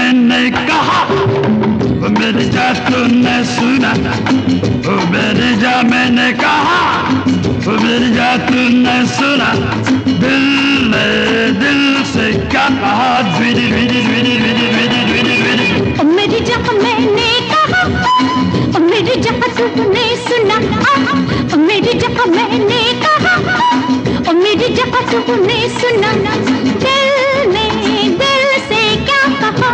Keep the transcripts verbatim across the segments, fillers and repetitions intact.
मैंने कहा, ओ मेरी जा तूने सुना, ओ मेरी जा मैंने कहा, ओ मेरी जा तूने सुना, दिल ने दिल से क्या कहा, द्विदी द्विदी द्विदी द्विदी द्विदी द्विदी द्विदी। ओ मेरी जा मैंने कहा, ओ मेरी जा तूने सुना, ओ मेरी जा मैंने कहा, ओ मेरी जा तूने सुना, दिल ने दिल से क्या कहा।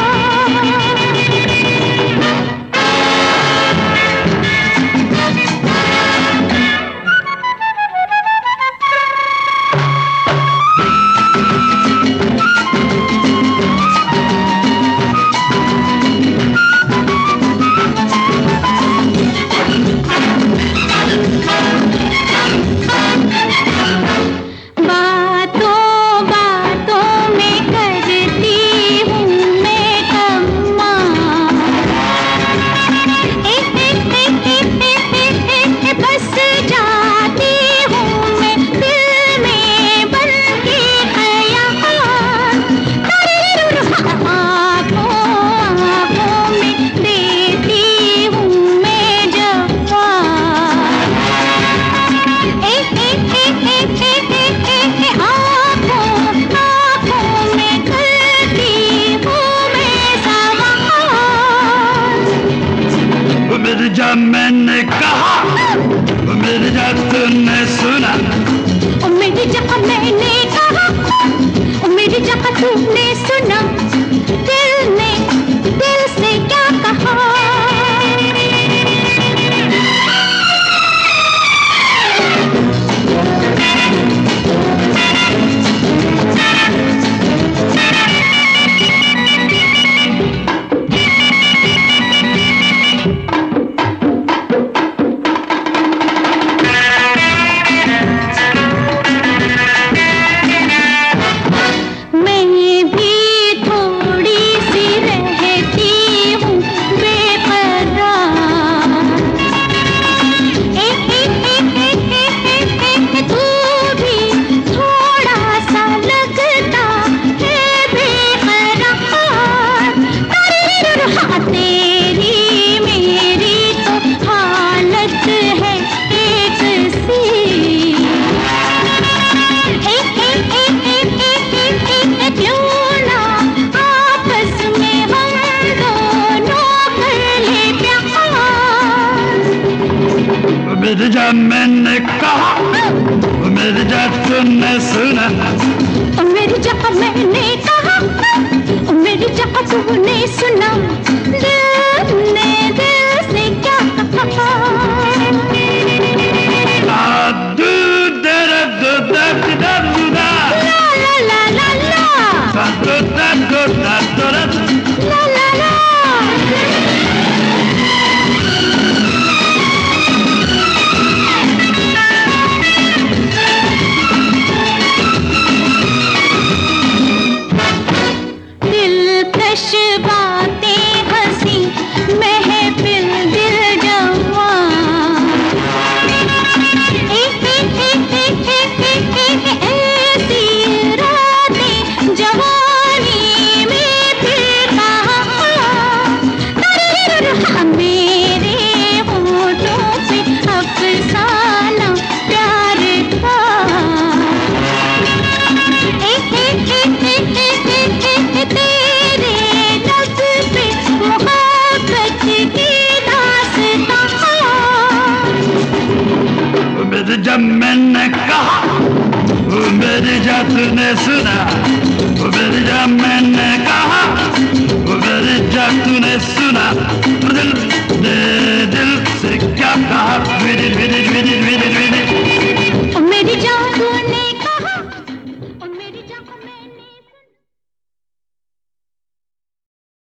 मेरी जा मैंने कहा, ओ मेरी जा तूने सुना, ओ मेरी जा मैंने कहा, ओ मेरी जा तूने सुना, दिल ने दिल से क्या कहा। मेरी जा मैंने कहा, ओ मेरी जा तूने सुना, ओ मेरी जा मैंने कहा, ओ मेरी जा तूने सुना, दिल ने दिल से क्या कहा। ला दू दे रे दू दा दी दा दू दा, ला ला ला ला ला, सा दू दा दू दा दू दा, ला ला ला। जब मैंने कहा, ओ मेरी जा तूने सुना, ओ मेरी जा मैंने कहा, ओ मेरी जा तूने सुना, दिल ने दिल से क्या कहा, मेरी मेरी